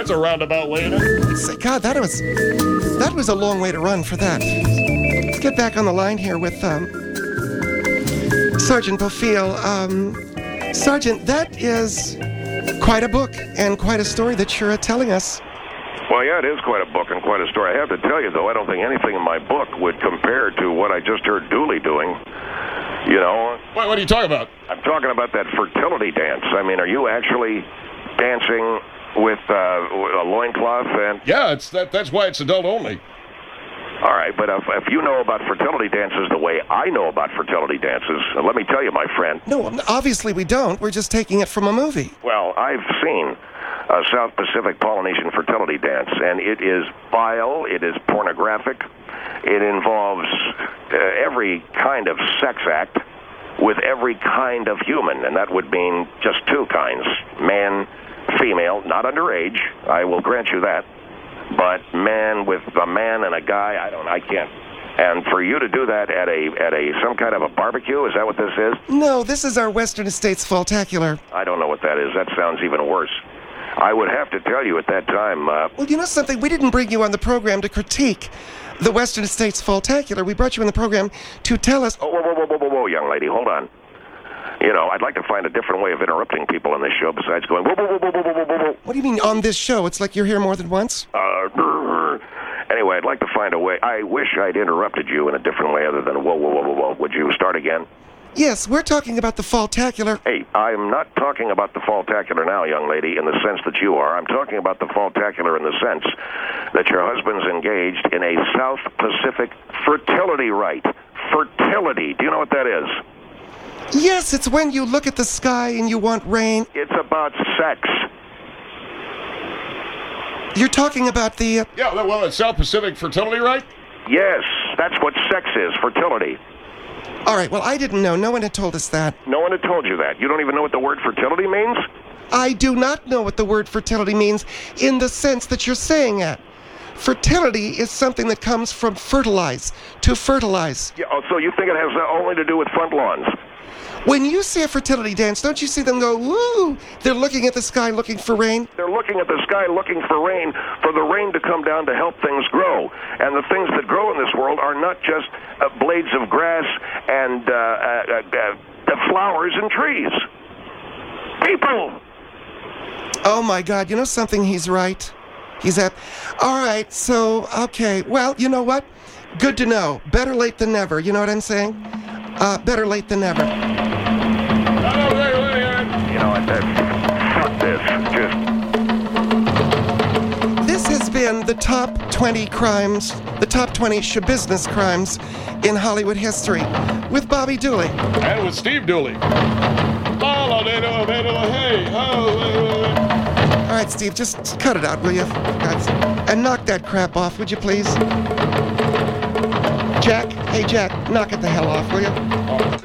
That's a roundabout way in. God, that was a long way to run for that. Let's get back on the line here with Sergeant Bofill. Sergeant, that is quite a book and quite a story that you're telling us. Well, yeah, it is quite a book and quite a story. I have to tell you, though, I don't think anything in my book would compare to what I just heard Dooley doing. You know? What are you talking about? I'm talking about that fertility dance. I mean, are you actually dancing with a loincloth? And Yeah, that's why it's adult only. all right, but if you know about fertility dances the way I know about fertility dances, let me tell you, my friend. No, obviously we don't. We're just taking it from a movie. Well, I've seen a South Pacific Polynesian fertility dance, and it is vile, it is pornographic, it involves every kind of sex act with every kind of human, and that would mean just two kinds, man, female, not underage, I will grant you that, but man with a man and a guy, I can't. And for you to do that at a some kind of a barbecue, is that what this is? No, this is our Western Estates Faultacular. I don't know what that is. That sounds even worse. I would have to tell you at that time... Well, you know something? We didn't bring you on the program to critique the Western Estates Faultacular. We brought you on the program to tell us... Oh, whoa, young lady, hold on. You know, I'd like to find a different way of interrupting people on this show besides going, whoa. What do you mean on this show? It's like you're here more than once? Anyway, I'd like to find a way. I wish I'd interrupted you in a different way other than whoa. Would you start again? Yes, we're talking about the Faultacular. Hey, I'm not talking about the Faultacular now, young lady, in the sense that you are. I'm talking about the Faultacular in the sense that your husband's engaged in a South Pacific fertility rite. Fertility. Do you know what that is? Yes, it's when you look at the sky and you want rain. It's about sex. You're talking about the... Yeah, well, it's South Pacific fertility, right? Yes, that's what sex is, fertility. All right, well, I didn't know. No one had told us that. No one had told you that. You don't even know what the word fertility means? I do not know what the word fertility means in the sense that you're saying it. Fertility is something that comes from fertilize, to fertilize. Yeah, oh, so you think it has only to do with front lawns? When you see a fertility dance, don't you see them go, woo? They're looking at the sky looking for rain. They're looking at the sky looking for rain, for the rain to come down to help things grow. And the things that grow in this world are not just blades of grass and flowers and trees. People! Oh, my God. You know something? He's right. All right, so, okay. Well, you know what? Good to know. Better late than never. You know what I'm saying? Better late than never. You know what? Fuck this. This has been the top 20 crimes, the top 20 business crimes in Hollywood history with Bobby Dooley. And with Steve Dooley. All right, Steve, just cut it out, will you? And knock that crap off, would you please? Jack? Hey, Jack, knock it the hell off, will you?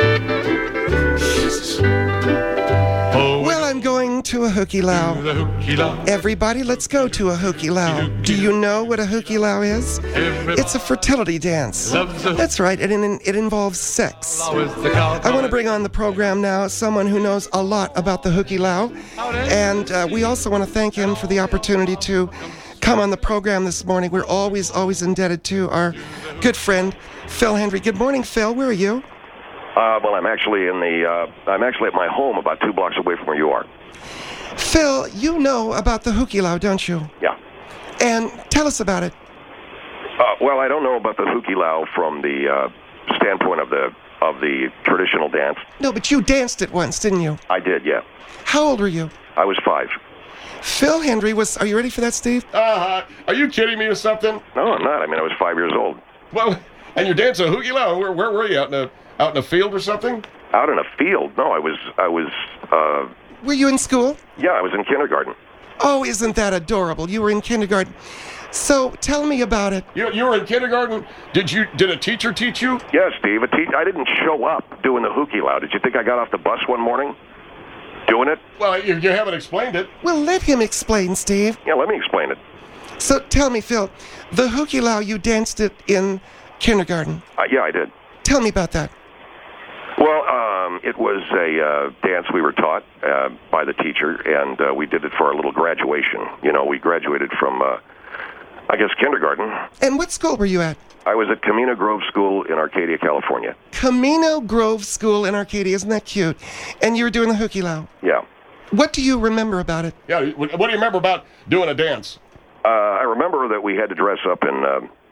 Well, I'm going to a hukilau. Everybody, let's go to a hukilau. Do you know what a hukilau is? It's a fertility dance. That's right, and it involves sex. I want to bring on the program now someone who knows a lot about the hukilau, and we also want to thank him for the opportunity to come on the program this morning. We're always indebted to our good friend, Phil Hendry. Good morning, Phil. Where are you? Well, I'm actually at my home about 2 blocks away from where you are. Phil, you know about the hukilau, don't you? Yeah. And tell us about it. Well, I don't know about the hukilau from the standpoint of the traditional dance. No, but you danced it once, didn't you? I did, yeah. How old were you? I was 5. Phil Hendry was... Are you ready for that, Steve? Are you kidding me or something? No, I'm not. I mean, I was 5 years old. Well, and you're dancing a hukilau. Where were you? Out in a field or something? Out in a field? No, I was. Were you in school? Yeah, I was in kindergarten. Oh, isn't that adorable? You were in kindergarten. So, tell me about it. You were in kindergarten? Did a teacher teach you? Yeah, Steve. I didn't show up doing the hukilau. Did you think I got off the bus one morning doing it? Well, you haven't explained it. Well, let him explain, Steve. Yeah, let me explain it. So, tell me, Phil, the hukilau, you danced it in kindergarten. Yeah, I did. Tell me about that. Well, It was a dance we were taught by the teacher, and we did it for our little graduation. You know, we graduated from, I guess, kindergarten. And what school were you at? I was at Camino Grove School in Arcadia, California. Camino Grove School in Arcadia. Isn't that cute? And you were doing the hukilau. Yeah. What do you remember about it? Yeah, what do you remember about doing a dance? I remember that we had to dress up in,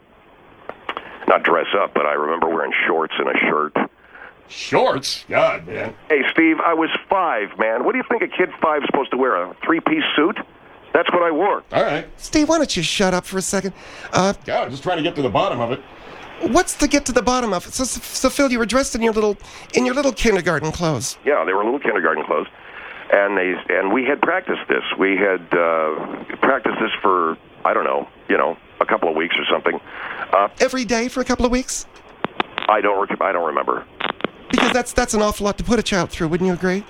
not dress up, but I remember wearing shorts and a shirt. Shorts? God, man. Hey, Steve, I was 5, man. What do you think a kid 5 is supposed to wear, a 3-piece suit? That's what I wore. All right. Steve, why don't you shut up for a second? God, I'm just trying to get to the bottom of it. What's to get to the bottom of it? So Phil, you were dressed in your little kindergarten clothes. Yeah, they were little kindergarten clothes. And we had practiced this. We had practiced this for, I don't know, a couple of weeks or something. Every day for a couple of weeks? I don't remember. Because that's an awful lot to put a child through, wouldn't you agree?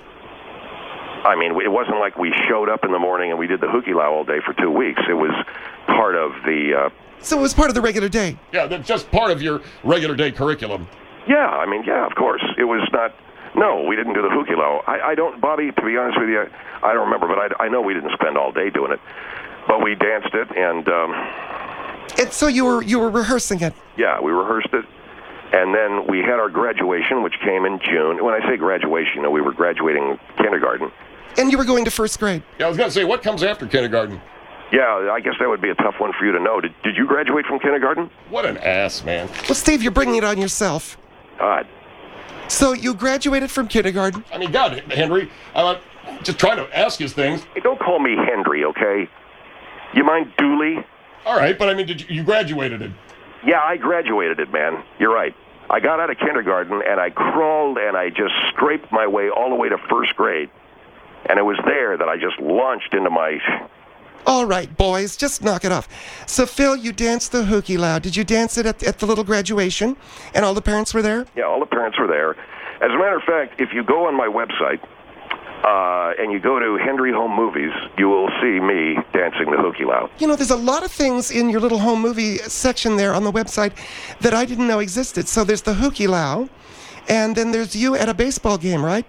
I mean, it wasn't like we showed up in the morning and we did the hukilau all day for 2 weeks. It was part of the... So it was part of the regular day? Yeah, that's just part of your regular day curriculum. Yeah, I mean, yeah, of course. It was not... No, we didn't do the hukilau. I don't, Bobby, to be honest with you, I don't remember, but I know we didn't spend all day doing it. But we danced it, and... And so you were rehearsing it? Yeah, we rehearsed it. And then we had our graduation, which came in June. When I say graduation, we were graduating kindergarten. And you were going to first grade? Yeah, I was going to say, what comes after kindergarten? Yeah, I guess that would be a tough one for you to know. Did you graduate from kindergarten? What an ass, man. Well, Steve, you're bringing it on yourself. God. So you graduated from kindergarten? I mean, God, Henry, I'm just trying to ask you things. Hey, don't call me Henry, okay? You mind Dooley? All right, but I mean, you graduated it? Yeah, I graduated it, man. You're right. I got out of kindergarten, and I crawled, and I just scraped my way all the way to first grade. And it was there that I just launched into my... All right, boys, just knock it off. So, Phil, you danced the hukilau. Did you dance it at the little graduation? And all the parents were there? Yeah, all the parents were there. As a matter of fact, if you go on my website and you go to Henry Home Movies, you will see me dancing the hukilau. You know, there's a lot of things in your little home movie section there on the website that I didn't know existed. So there's the hukilau, and then there's you at a baseball game, right?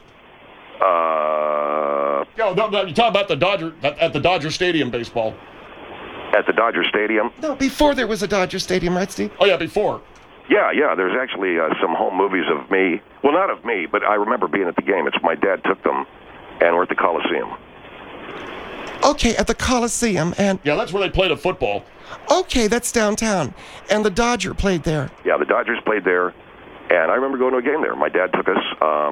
No, you talk about at the Dodger Stadium baseball. At the Dodger Stadium? No, before there was a Dodger Stadium, right, Steve? Oh, yeah, before. Yeah, there's actually some home movies of me. Well, not of me, but I remember being at the game. It's my dad took them, and we're at the Coliseum. Okay, at the Coliseum, and... Yeah, that's where they played a football. Okay, that's downtown. And the Dodger played there. Yeah, the Dodgers played there, and I remember going to a game there. My dad took us,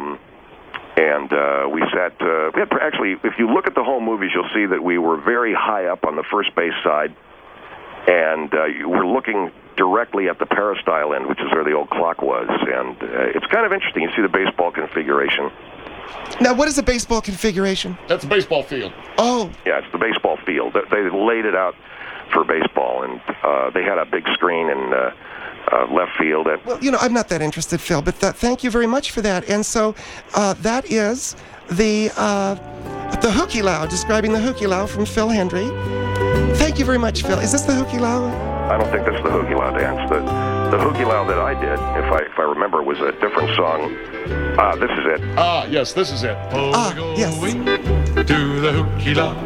and we sat... actually, if you look at the home movies, you'll see that we were very high up on the first base side, and we're looking directly at the peristyle end, which is where the old clock was. And it's kind of interesting. You see the baseball configuration. Now, what is a baseball configuration? That's a baseball field. Oh. Yeah, it's the baseball field. They laid it out for baseball, and they had a big screen in left field. Well, I'm not that interested, Phil, but thank you very much for that. And so that is the hukilau, describing the hukilau from Phil Hendry. Thank you very much, Phil. Is this the hukilau? I don't think that's the hukilau dance. The hukilau that I did, if I remember, was a different song. This is it. Yes, this is it. Yes. Do the hukilau,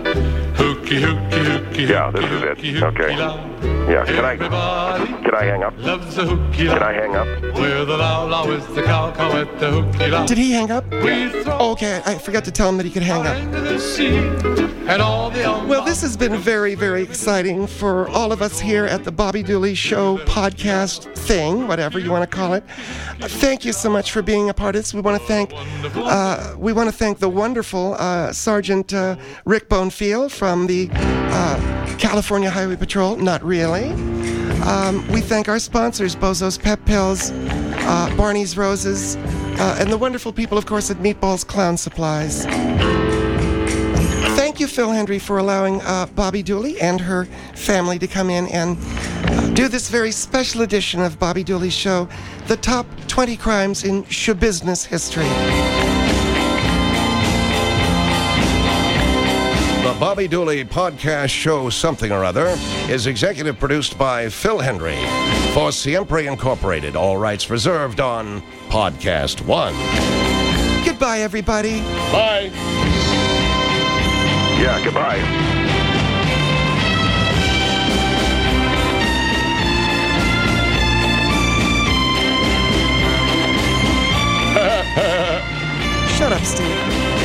hooky. Yeah, this is it. Okay. Yeah, can I hang up? Loves the hukilau. Can I hang up? Where the lao is the cow at the hukilau. Did he hang up? We throw Okay, I forgot to tell him that he could hang up. into the sea, and all the Well, this has been very, very exciting for all of us here at the Bobby Dooley Show podcast thing, whatever you want to call it. Thank you so much for being a part of this. We want to thank the wonderful Sergeant Rick Bonefield from the California Highway Patrol. Not really. We thank our sponsors, Bozo's Pep Pills, Barney's Roses, and the wonderful people, of course, at Meatballs Clown Supplies. Thank you, Phil Hendry, for allowing Bobby Dooley and her family to come in and do this very special edition of Bobby Dooley's show, the top 20 crimes in show business history. The Bobby Dooley podcast show Something or Other is executive produced by Phil Hendry for Siempre Incorporated. All rights reserved on Podcast One. Good Goodbye, everybody. Bye. Yeah, goodbye. Shut up, Steve.